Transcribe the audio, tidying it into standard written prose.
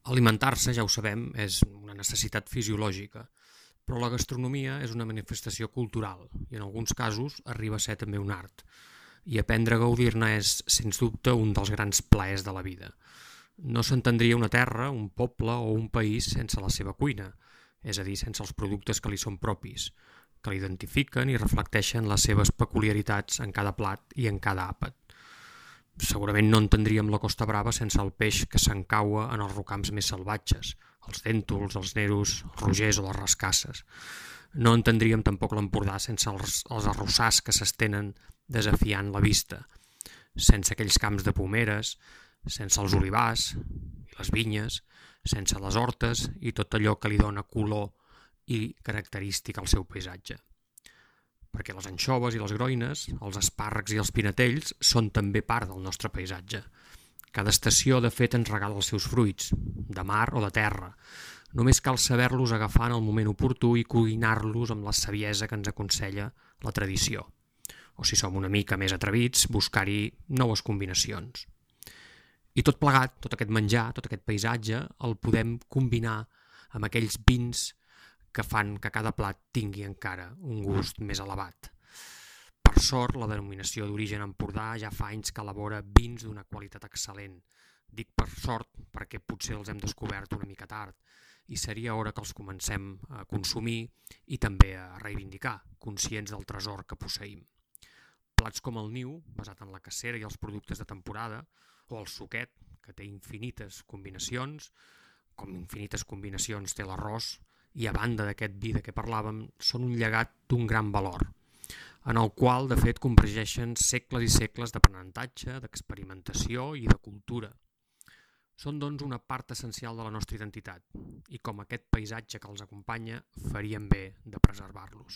Alimentar-se, ja ho sabem, és una necessitat fisiològica, però la gastronomia és una manifestació cultural i en alguns casos arriba a ser també un art. I aprendre a gaudir-ne és, sens dubte, un dels grans plaers de la vida. No s'entendria una terra, un poble o un país sense la seva cuina, és a dir, sense els productes que li són propis, que l'identifiquen i reflecteixen les seves peculiaritats en cada plat i en cada àpat. Segurament no entendríem la Costa Brava sense el peix que s'encaua en els rocams més salvatges, els dèntols, els neros, els rogers o les rascasses. No entendríem tampoc l'Empordà sense els arrossars que s'estenen desafiant la vista, sense aquells camps de pomeres, sense els olivars i les vinyes, sense les hortes i tot allò que li dona color i característic al seu paisatge. Perquè les anxoves i les groines, els espàrrecs i els pinetells són també part del nostre paisatge. Cada estació, de fet, ens regala els seus fruits, de mar o de terra. Només cal saber-los agafar en el moment oportú i cuinar-los amb la saviesa que ens aconsella la tradició. O si som una mica més atrevits, buscar-hi noves combinacions. I tot plegat, tot aquest menjar, tot aquest paisatge, el podem combinar amb aquells vins que fan que cada plat tingui encara un gust més elevat. Per sort, la denominació d'origen Empordà ja fa anys que elabora vins d'una qualitat excel·lent. Dic per sort perquè potser els hem descobert una mica tard i seria hora que els comencem a consumir i també a reivindicar, conscients del tresor que posseïm. Plats com el niu, basat en la cacera i els productes de temporada, o el suquet, que té infinites combinacions, com infinites combinacions té l'arròs, i a banda d'aquest vi de què parlàvem, són un llegat d'un gran valor, en el qual, de fet, convergeixen segles i segles d'aprenentatge, d'experimentació i de cultura. Són, doncs, una part essencial de la nostra identitat, i com aquest paisatge que els acompanya, faríem bé de preservar-los.